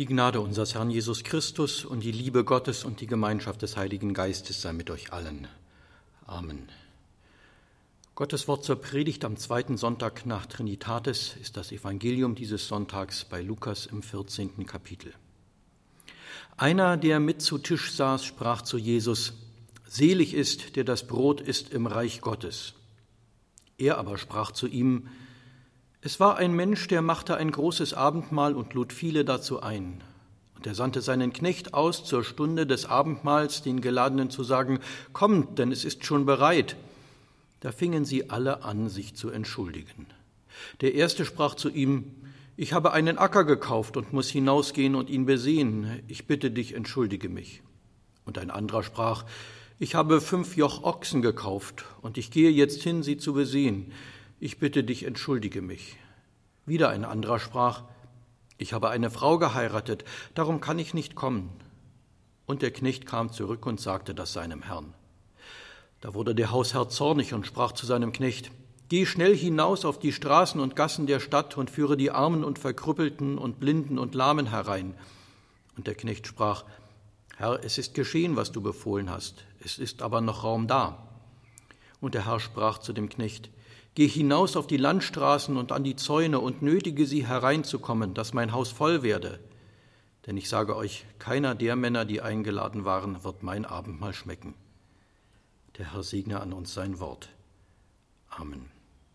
Die Gnade unseres Herrn Jesus Christus und die Liebe Gottes und die Gemeinschaft des Heiligen Geistes sei mit euch allen. Amen. Gottes Wort zur Predigt am zweiten Sonntag nach Trinitatis ist das Evangelium dieses Sonntags bei Lukas im 14. Kapitel. Einer, der mit zu Tisch saß, sprach zu Jesus: Selig ist, der das Brot isst im Reich Gottes. Er aber sprach zu ihm: Es war ein Mensch, der machte ein großes Abendmahl und lud viele dazu ein. Und er sandte seinen Knecht aus, zur Stunde des Abendmahls den Geladenen zu sagen: Kommt, denn es ist schon bereit. Da fingen sie alle an, sich zu entschuldigen. Der Erste sprach zu ihm: Ich habe einen Acker gekauft und muss hinausgehen und ihn besehen. Ich bitte dich, entschuldige mich. Und ein anderer sprach: Ich habe 5 Joch Ochsen gekauft und ich gehe jetzt hin, sie zu besehen. Ich bitte dich, entschuldige mich. Wieder ein anderer sprach: Ich habe eine Frau geheiratet, darum kann ich nicht kommen. Und der Knecht kam zurück und sagte das seinem Herrn. Da wurde der Hausherr zornig und sprach zu seinem Knecht: Geh schnell hinaus auf die Straßen und Gassen der Stadt und führe die Armen und Verkrüppelten und Blinden und Lahmen herein. Und der Knecht sprach: Herr, es ist geschehen, was du befohlen hast, es ist aber noch Raum da. Und der Herr sprach zu dem Knecht: Geh hinaus auf die Landstraßen und an die Zäune und nötige sie hereinzukommen, dass mein Haus voll werde. Denn ich sage euch, keiner der Männer, die eingeladen waren, wird mein Abendmahl schmecken. Der Herr segne an uns sein Wort. Amen.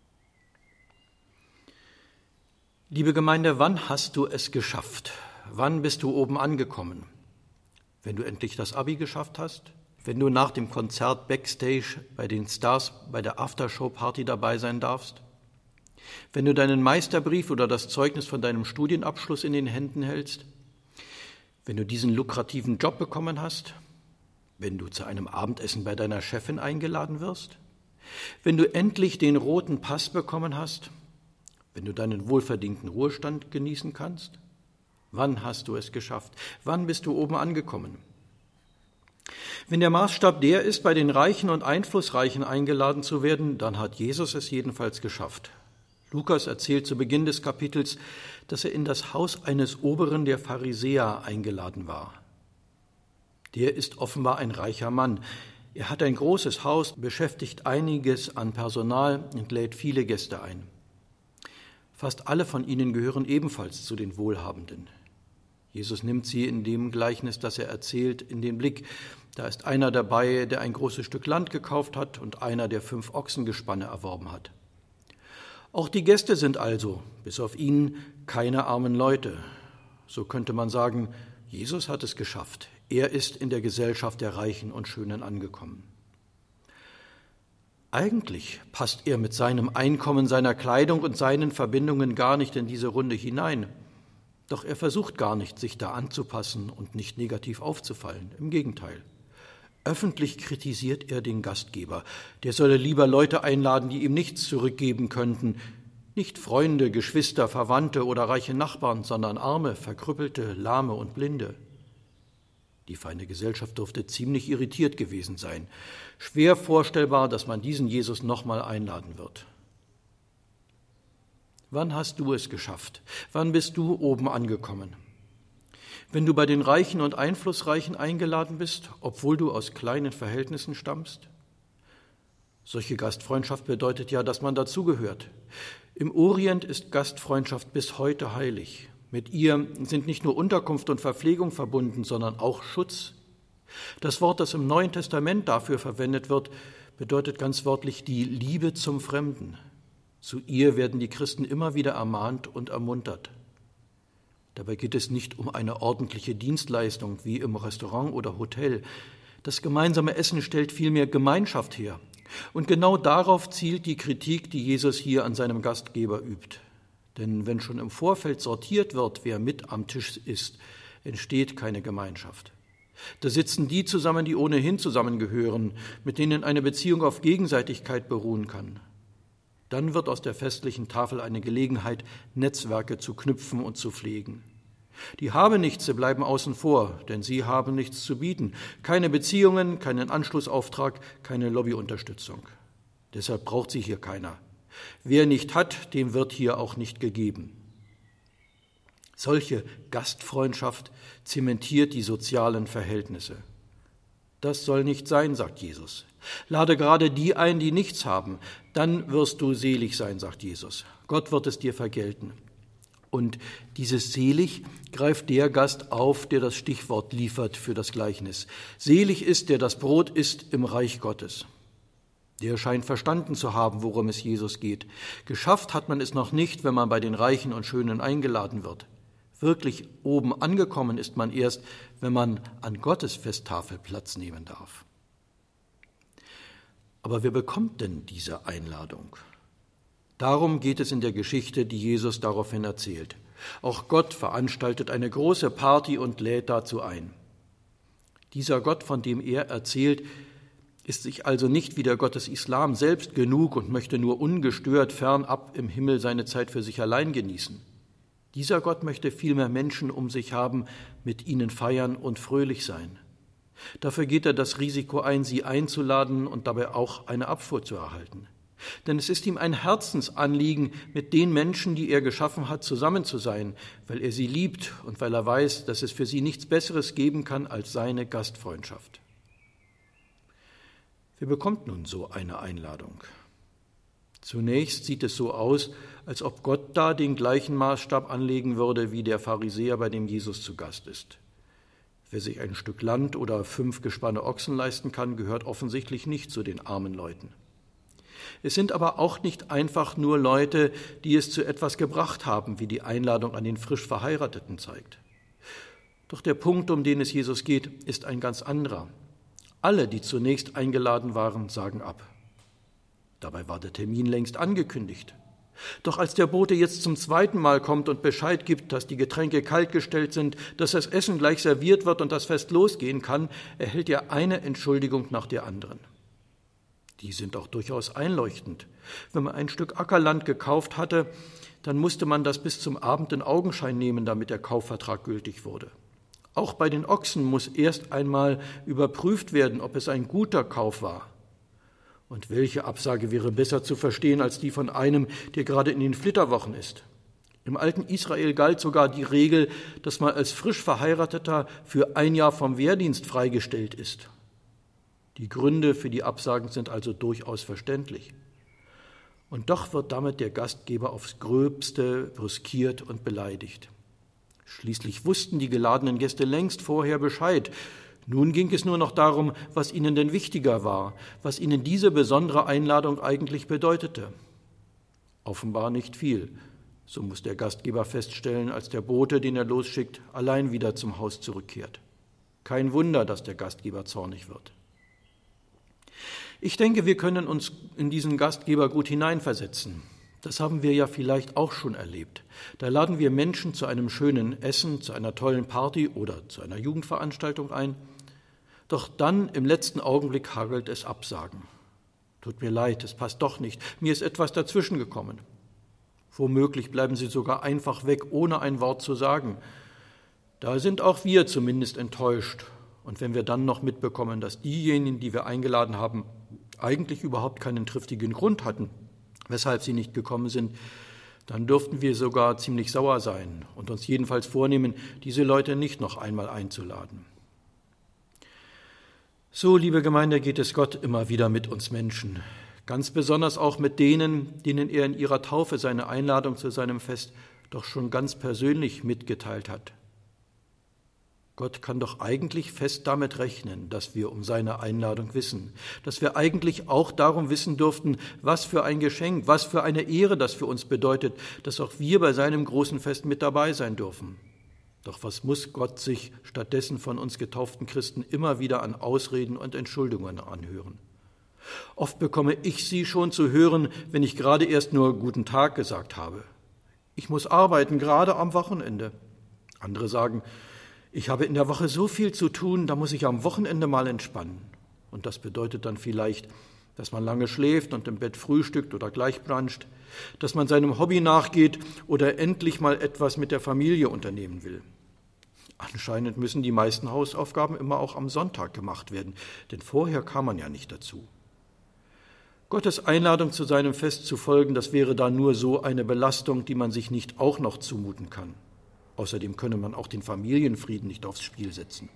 Liebe Gemeinde, wann hast du es geschafft? Wann bist du oben angekommen? Wenn du endlich das Abi geschafft hast? Wenn du nach dem Konzert Backstage bei den Stars bei der Aftershow-Party dabei sein darfst? Wenn du deinen Meisterbrief oder das Zeugnis von deinem Studienabschluss in den Händen hältst? Wenn du diesen lukrativen Job bekommen hast? Wenn du zu einem Abendessen bei deiner Chefin eingeladen wirst? Wenn du endlich den roten Pass bekommen hast? Wenn du deinen wohlverdienten Ruhestand genießen kannst? Wann hast du es geschafft? Wann bist du oben angekommen? Wenn der Maßstab der ist, bei den Reichen und Einflussreichen eingeladen zu werden, dann hat Jesus es jedenfalls geschafft. Lukas erzählt zu Beginn des Kapitels, dass er in das Haus eines Oberen der Pharisäer eingeladen war. Der ist offenbar ein reicher Mann. Er hat ein großes Haus, beschäftigt einiges an Personal und lädt viele Gäste ein. Fast alle von ihnen gehören ebenfalls zu den Wohlhabenden. Jesus nimmt sie in dem Gleichnis, das er erzählt, in den Blick. Da ist einer dabei, der ein großes Stück Land gekauft hat und einer, der 5 Ochsengespanne erworben hat. Auch die Gäste sind also, bis auf ihn, keine armen Leute. So könnte man sagen, Jesus hat es geschafft. Er ist in der Gesellschaft der Reichen und Schönen angekommen. Eigentlich passt er mit seinem Einkommen, seiner Kleidung und seinen Verbindungen gar nicht in diese Runde hinein. Doch er versucht gar nicht, sich da anzupassen und nicht negativ aufzufallen. Im Gegenteil. Öffentlich kritisiert er den Gastgeber. Der solle lieber Leute einladen, die ihm nichts zurückgeben könnten. Nicht Freunde, Geschwister, Verwandte oder reiche Nachbarn, sondern Arme, Verkrüppelte, Lahme und Blinde. Die feine Gesellschaft dürfte ziemlich irritiert gewesen sein. Schwer vorstellbar, dass man diesen Jesus nochmal einladen wird. Wann hast du es geschafft? Wann bist du oben angekommen? Wenn du bei den Reichen und Einflussreichen eingeladen bist, obwohl du aus kleinen Verhältnissen stammst? Solche Gastfreundschaft bedeutet ja, dass man dazugehört. Im Orient ist Gastfreundschaft bis heute heilig. Mit ihr sind nicht nur Unterkunft und Verpflegung verbunden, sondern auch Schutz. Das Wort, das im Neuen Testament dafür verwendet wird, bedeutet ganz wörtlich die Liebe zum Fremden. Zu ihr werden die Christen immer wieder ermahnt und ermuntert. Dabei geht es nicht um eine ordentliche Dienstleistung wie im Restaurant oder Hotel. Das gemeinsame Essen stellt vielmehr Gemeinschaft her. Und genau darauf zielt die Kritik, die Jesus hier an seinem Gastgeber übt. Denn wenn schon im Vorfeld sortiert wird, wer mit am Tisch ist, entsteht keine Gemeinschaft. Da sitzen die zusammen, die ohnehin zusammengehören, mit denen eine Beziehung auf Gegenseitigkeit beruhen kann. Dann wird aus der festlichen Tafel eine Gelegenheit, Netzwerke zu knüpfen und zu pflegen. Die Habenichtse bleiben außen vor, denn sie haben nichts zu bieten. Keine Beziehungen, keinen Anschlussauftrag, keine Lobbyunterstützung. Deshalb braucht sie hier keiner. Wer nicht hat, dem wird hier auch nicht gegeben. Solche Gastfreundschaft zementiert die sozialen Verhältnisse. Das soll nicht sein, sagt Jesus. Lade gerade die ein, die nichts haben, dann wirst du selig sein, sagt Jesus. Gott wird es dir vergelten. Und dieses selig greift der Gast auf, der das Stichwort liefert für das Gleichnis. Selig ist, der das Brot isst im Reich Gottes. Der scheint verstanden zu haben, worum es Jesus geht. Geschafft hat man es noch nicht, wenn man bei den Reichen und Schönen eingeladen wird. Wirklich oben angekommen ist man erst, wenn man an Gottes Festtafel Platz nehmen darf. Aber wer bekommt denn diese Einladung? Darum geht es in der Geschichte, die Jesus daraufhin erzählt. Auch Gott veranstaltet eine große Party und lädt dazu ein. Dieser Gott, von dem er erzählt, ist sich also nicht wie der Gott des Islam selbst genug und möchte nur ungestört fernab im Himmel seine Zeit für sich allein genießen. Dieser Gott möchte vielmehr Menschen um sich haben, mit ihnen feiern und fröhlich sein. Dafür geht er das Risiko ein, sie einzuladen und dabei auch eine Abfuhr zu erhalten. Denn es ist ihm ein Herzensanliegen, mit den Menschen, die er geschaffen hat, zusammen zu sein, weil er sie liebt und weil er weiß, dass es für sie nichts Besseres geben kann als seine Gastfreundschaft. Wer bekommt nun so eine Einladung? Zunächst sieht es so aus, als ob Gott da den gleichen Maßstab anlegen würde, wie der Pharisäer, bei dem Jesus zu Gast ist. Wer sich ein Stück Land oder 5 Gespanne Ochsen leisten kann, gehört offensichtlich nicht zu den armen Leuten. Es sind aber auch nicht einfach nur Leute, die es zu etwas gebracht haben, wie die Einladung an den frisch Verheirateten zeigt. Doch der Punkt, um den es Jesus geht, ist ein ganz anderer. Alle, die zunächst eingeladen waren, sagen ab. Dabei war der Termin längst angekündigt. Doch als der Bote jetzt zum 2. Mal kommt und Bescheid gibt, dass die Getränke kaltgestellt sind, dass das Essen gleich serviert wird und das Fest losgehen kann, erhält er eine Entschuldigung nach der anderen. Die sind auch durchaus einleuchtend. Wenn man ein Stück Ackerland gekauft hatte, dann musste man das bis zum Abend in Augenschein nehmen, damit der Kaufvertrag gültig wurde. Auch bei den Ochsen muss erst einmal überprüft werden, ob es ein guter Kauf war. Und welche Absage wäre besser zu verstehen als die von einem, der gerade in den Flitterwochen ist? Im alten Israel galt sogar die Regel, dass man als frisch Verheirateter für 1 Jahr vom Wehrdienst freigestellt ist. Die Gründe für die Absagen sind also durchaus verständlich. Und doch wird damit der Gastgeber aufs Gröbste brüskiert und beleidigt. Schließlich wussten die geladenen Gäste längst vorher Bescheid. Nun ging es nur noch darum, was ihnen denn wichtiger war, was ihnen diese besondere Einladung eigentlich bedeutete. Offenbar nicht viel, so muss der Gastgeber feststellen, als der Bote, den er losschickt, allein wieder zum Haus zurückkehrt. Kein Wunder, dass der Gastgeber zornig wird. Ich denke, wir können uns in diesen Gastgeber gut hineinversetzen. Das haben wir ja vielleicht auch schon erlebt. Da laden wir Menschen zu einem schönen Essen, zu einer tollen Party oder zu einer Jugendveranstaltung ein. Doch dann im letzten Augenblick hagelt es Absagen. Tut mir leid, es passt doch nicht. Mir ist etwas dazwischen gekommen. Womöglich bleiben sie sogar einfach weg, ohne ein Wort zu sagen. Da sind auch wir zumindest enttäuscht. Und wenn wir dann noch mitbekommen, dass diejenigen, die wir eingeladen haben, eigentlich überhaupt keinen triftigen Grund hatten, weshalb sie nicht gekommen sind, dann dürften wir sogar ziemlich sauer sein und uns jedenfalls vornehmen, diese Leute nicht noch einmal einzuladen. So, liebe Gemeinde, geht es Gott immer wieder mit uns Menschen, ganz besonders auch mit denen, denen er in ihrer Taufe seine Einladung zu seinem Fest doch schon ganz persönlich mitgeteilt hat. Gott kann doch eigentlich fest damit rechnen, dass wir um seine Einladung wissen, dass wir eigentlich auch darum wissen dürften, was für ein Geschenk, was für eine Ehre das für uns bedeutet, dass auch wir bei seinem großen Fest mit dabei sein dürfen. Doch was muss Gott sich stattdessen von uns getauften Christen immer wieder an Ausreden und Entschuldigungen anhören? Oft bekomme ich sie schon zu hören, wenn ich gerade erst nur Guten Tag gesagt habe. Ich muss arbeiten, gerade am Wochenende. Andere sagen, ich habe in der Woche so viel zu tun, da muss ich am Wochenende mal entspannen. Und das bedeutet dann vielleicht, dass man lange schläft und im Bett frühstückt oder gleich bruncht, dass man seinem Hobby nachgeht oder endlich mal etwas mit der Familie unternehmen will. Anscheinend müssen die meisten Hausaufgaben immer auch am Sonntag gemacht werden, denn vorher kam man ja nicht dazu. Gottes Einladung zu seinem Fest zu folgen, das wäre da nur so eine Belastung, die man sich nicht auch noch zumuten kann. Außerdem könne man auch den Familienfrieden nicht aufs Spiel setzen.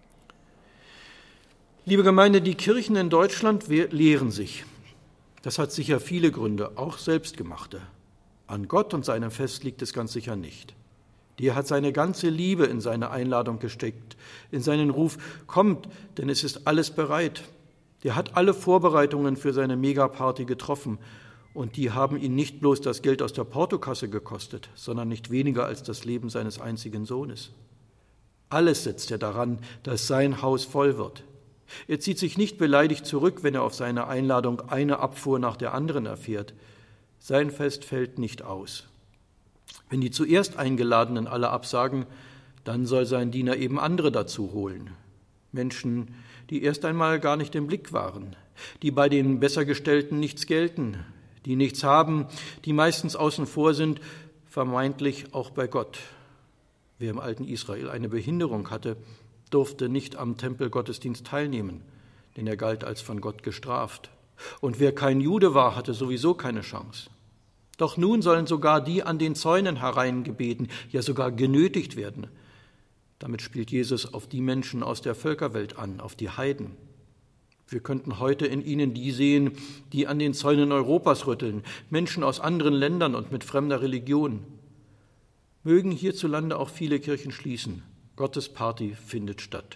Liebe Gemeinde, die Kirchen in Deutschland lehren sich. Das hat sicher viele Gründe, auch selbstgemachte. An Gott und seinem Fest liegt es ganz sicher nicht. Der hat seine ganze Liebe in seine Einladung gesteckt, in seinen Ruf, kommt, denn es ist alles bereit. Der hat alle Vorbereitungen für seine Megaparty getroffen und die haben ihn nicht bloß das Geld aus der Portokasse gekostet, sondern nicht weniger als das Leben seines einzigen Sohnes. Alles setzt er daran, dass sein Haus voll wird. Er zieht sich nicht beleidigt zurück, wenn er auf seine Einladung eine Abfuhr nach der anderen erfährt. Sein Fest fällt nicht aus. Wenn die zuerst Eingeladenen alle absagen, dann soll sein Diener eben andere dazu holen. Menschen, die erst einmal gar nicht im Blick waren, die bei den Bessergestellten nichts gelten, die nichts haben, die meistens außen vor sind, vermeintlich auch bei Gott. Wer im alten Israel eine Behinderung hatte, durfte nicht am Tempelgottesdienst teilnehmen, denn er galt als von Gott gestraft. Und wer kein Jude war, hatte sowieso keine Chance. Doch nun sollen sogar die an den Zäunen hereingebeten, ja sogar genötigt werden. Damit spielt Jesus auf die Menschen aus der Völkerwelt an, auf die Heiden. Wir könnten heute in ihnen die sehen, die an den Zäunen Europas rütteln, Menschen aus anderen Ländern und mit fremder Religion. Mögen hierzulande auch viele Kirchen schließen. Gottes Party findet statt.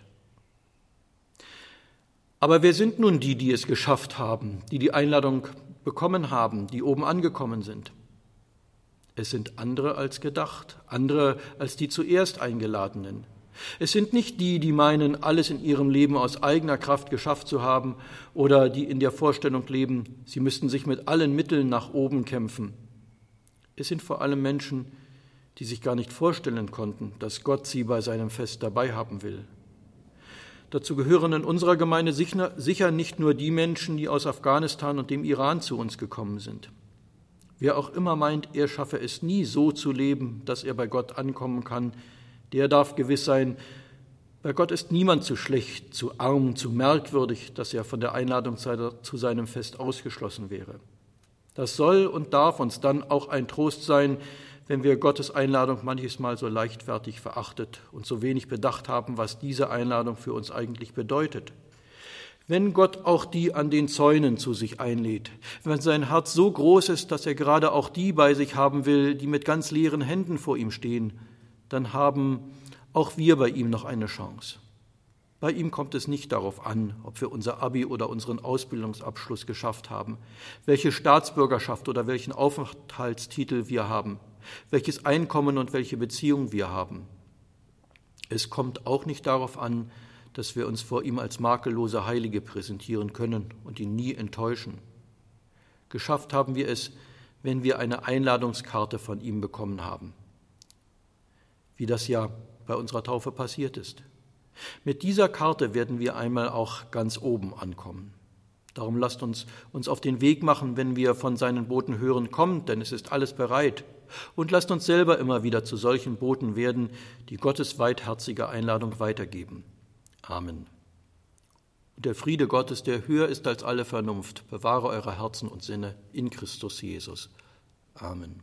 Aber wer sind nun die, die es geschafft haben, die die Einladung bekommen haben, die oben angekommen sind? Es sind andere als gedacht, andere als die zuerst Eingeladenen. Es sind nicht die, die meinen, alles in ihrem Leben aus eigener Kraft geschafft zu haben oder die in der Vorstellung leben, sie müssten sich mit allen Mitteln nach oben kämpfen. Es sind vor allem Menschen, die sich gar nicht vorstellen konnten, dass Gott sie bei seinem Fest dabei haben will. Dazu gehören in unserer Gemeinde sicher nicht nur die Menschen, die aus Afghanistan und dem Iran zu uns gekommen sind. Wer auch immer meint, er schaffe es nie so zu leben, dass er bei Gott ankommen kann, der darf gewiss sein, bei Gott ist niemand zu schlecht, zu arm, zu merkwürdig, dass er von der Einladung zu seinem Fest ausgeschlossen wäre. Das soll und darf uns dann auch ein Trost sein, wenn wir Gottes Einladung manches Mal so leichtfertig verachtet und so wenig bedacht haben, was diese Einladung für uns eigentlich bedeutet. Wenn Gott auch die an den Zäunen zu sich einlädt, wenn sein Herz so groß ist, dass er gerade auch die bei sich haben will, die mit ganz leeren Händen vor ihm stehen, dann haben auch wir bei ihm noch eine Chance. Bei ihm kommt es nicht darauf an, ob wir unser Abi oder unseren Ausbildungsabschluss geschafft haben, welche Staatsbürgerschaft oder welchen Aufenthaltstitel wir haben, welches Einkommen und welche Beziehung wir haben. Es kommt auch nicht darauf an, dass wir uns vor ihm als makellose Heilige präsentieren können und ihn nie enttäuschen. Geschafft haben wir es, wenn wir eine Einladungskarte von ihm bekommen haben, wie das ja bei unserer Taufe passiert ist. Mit dieser Karte werden wir einmal auch ganz oben ankommen. Darum lasst uns auf den Weg machen, wenn wir von seinen Boten hören, kommt, denn es ist alles bereit. Und lasst uns selber immer wieder zu solchen Boten werden, die Gottes weitherzige Einladung weitergeben. Amen. Und der Friede Gottes, der höher ist als alle Vernunft, bewahre eure Herzen und Sinne in Christus Jesus. Amen.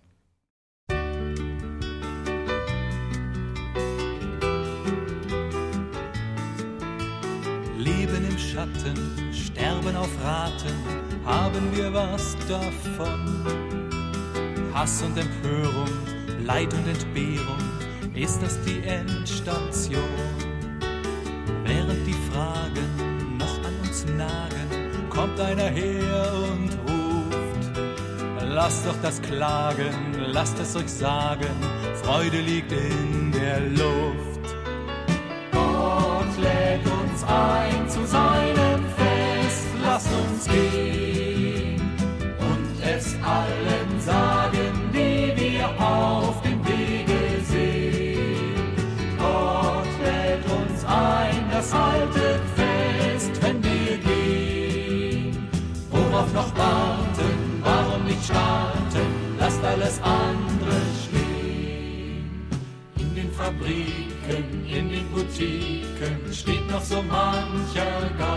Leben im Schatten, sterben auf Raten, haben wir was davon. Hass und Empörung, Leid und Entbehrung, ist das die Endstation? Während die Fragen noch an uns nagen, kommt einer her und ruft: Lasst doch das Klagen, lasst es euch sagen, Freude liegt in der Luft. Gott lädt uns ein zu seinem Fest, lasst uns gehen und es allen sagen, die wir auf dem Wege sehen. Gott lädt uns ein, das alte Fest, wenn wir gehen. Worauf noch warten, warum nicht starten, lasst alles andere stehen. In den Fabriken, in den Boutiquen steht noch so mancher Geist.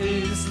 ist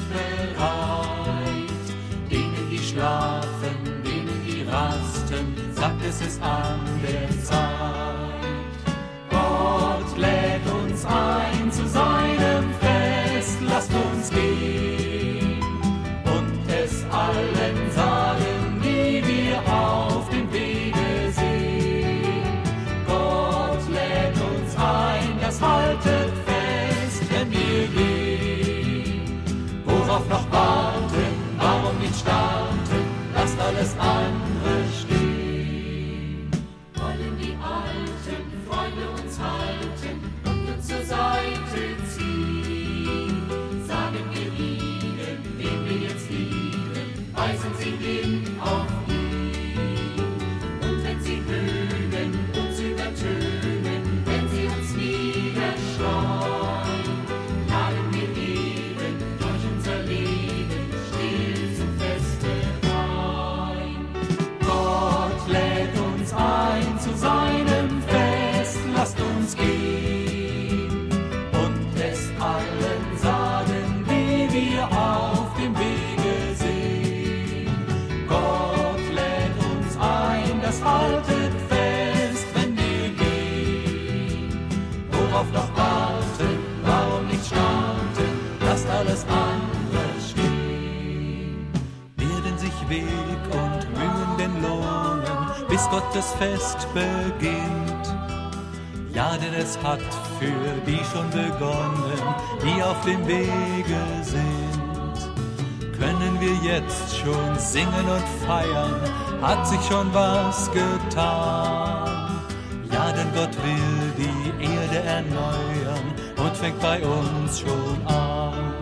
bereit. Denen, die schlafen, denen, die rasten, sagt es ist an der Zeit. Gott lädt uns ein zu seinem Fest, lasst uns gehen und es allen sagen, wie wir auf dem Wege sehen. Gott lädt uns ein, das haltet fest, wenn wir gehen. Worauf noch warten, warum nicht starten, lasst alles andere stehen. Wollen die alten Freunde uns halten und uns zur Seite ziehen, sagen wir ihnen, wen wir jetzt lieben, weisen sie hin auf ihn. Und wenn sie mögen, uns übertönen, wenn sie uns niederschlagen, laden wir eben durch unser Leben still zum Feste ein. Gott lädt uns ein zu seinem Fest, lasst uns gehen und es allen sagen, wie wir auf dem Wege sehen. Gott lädt uns ein, das haltet fest, wenn wir gehen. Worauf noch warten, warum nicht starten, lasst alles andere stehen. Werden sich Weg und Mühen denn lohnen, bis Gottes Fest beginnt? Ja, denn es hat für die schon begonnen, die auf dem Wege sind. Können wir jetzt schon singen und feiern, hat sich schon was getan. Ja, denn Gott will die Erde erneuern und fängt bei uns schon an.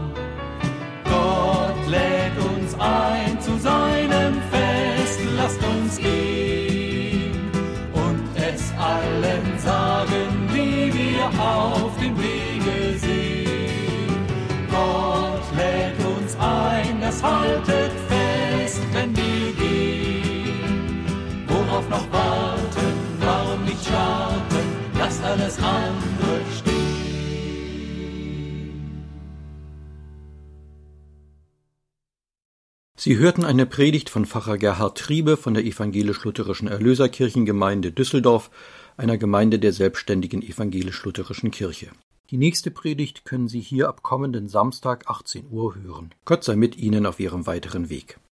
Gott lädt uns ein zu seinem Fest, lasst uns gehen und es allen sagen, wie wir auf dem Wege sehen. Gott lädt uns ein, das haltet fest, wenn wir gehen. Worauf noch warten, warum nicht starten, lasst alles andere stehen. Sie hörten eine Predigt von Pfarrer Gerhard Triebe von der Evangelisch-Lutherischen Erlöserkirchengemeinde Düsseldorf, einer Gemeinde der selbstständigen Evangelisch-Lutherischen Kirche. Die nächste Predigt können Sie hier ab kommenden Samstag 18 Uhr hören. Gott sei mit Ihnen auf Ihrem weiteren Weg.